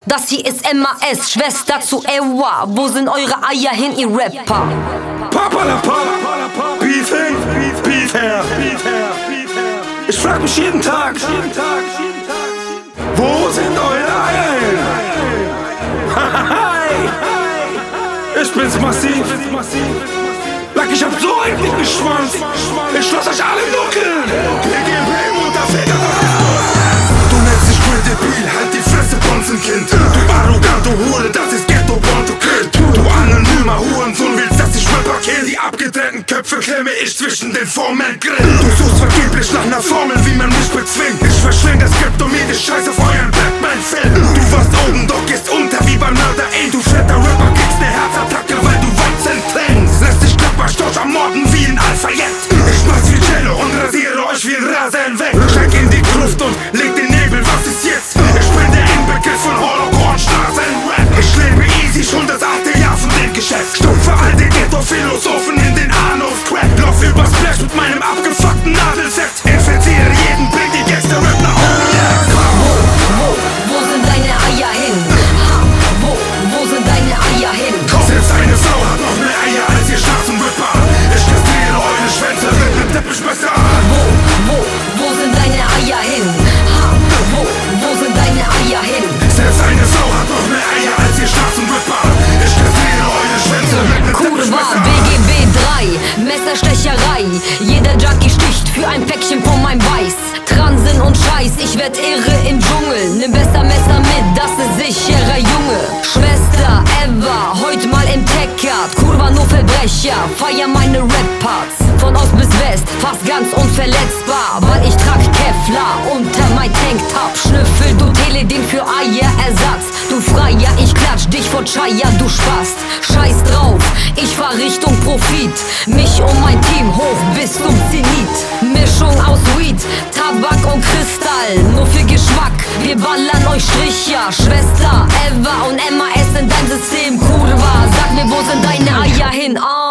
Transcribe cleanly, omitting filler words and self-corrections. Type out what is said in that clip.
Das hier ist MAS, Schwester zu Ewa. Wo sind eure Eier hin, ihr Rapper? Papalapa, Beef hin, Beef her. Ich frag mich jeden Tag, wo sind eure Eier hin? Ich bin's massiv. Lack, ich hab so einen dicken Schwanz. Ich lass euch alle nuckeln. PGB und da fällt er raus. Du nennst dich Credibil, halt die Fresse, Bonzenkind. Du arrogante Hure, das ist Ghetto Born to Kill. Du anonymer Hurensohn, willst, dass ich Rapper kill. Die abgetrennten Köpfe klemme ich zwischen den Formelgrillen. Du suchst vergeblich nach ner Formel, wie man mich bezwingt. Ich verschlinge das Kryptomede, scheiß auf euren Batman-Film. Du warst oben, doch gehst unter wie beim Mörder. Ey, du fetter Rapper, kriegst ne Herzattacke, weil du Weizen trinkst. Lass dich Klapperstorch am Morden wie ein Alpha-Jet. Ich mach's wie Cello und rasiere euch wie ein Rasen weg. Steig in die Kluft und leg den Nebel, was ist jetzt? Ich bin der Inbegriff von Holocaust-Straßen-Rap. Ich lebe easy, schon das 8. Jahr von dem Geschäft. Stumpfe alte Ghetto-Philosophen in den Anus-Crack. Lauf übers Blech mit meinem abgefuckten Nadelset. Infiziere jeden, bring die Gangster-Rap nach oben. Wo sind deine Eier hin? Wo sind deine Eier hin? Selbst eine Frau hat noch mehr Eier als ihr Straßenripper. Ich kastriere eure Schwänze, ripp mit Teppichmesser. Wo sind deine Eier hin? Wo sind deine Eier hin? Selbst eine Frau hat noch mehr Eier als ihr Straßenripper. Ich kastriere eure Schwänze, ripp mit Kurva, Teppichmesser. BGB 3, Messerstecherei. Jeder Junkie sticht für ein Päckchen von meinem Weiß. Transen und Scheiß, ich werd irre im Dschungel. Nimm besser Messer mit, das ist sicherer Junge. Schwester Eva, heute mal im Tech-Card. Kurva nur Verbrecher, feier meine Rap-Parts. Von Ost bis West, fast ganz unverletzbar. Weil ich trag Kevlar unter mein Tanktop. Schnüffel, du Teledin für Eierersatz. Du Freier, ich klatsch dich vor Chaya, du Spast. Scheiß drauf, ich fahr Richtung Profit. Mich und mein Team hoch bis zum Zenit. Mischung aus Weed, Tabak und Kristall. Nur für Geschmack, wir ballern euch Stricher. Schwester Eva und MAS in deinem System, Kurva. Sag mir, wo sind deine Eier hin?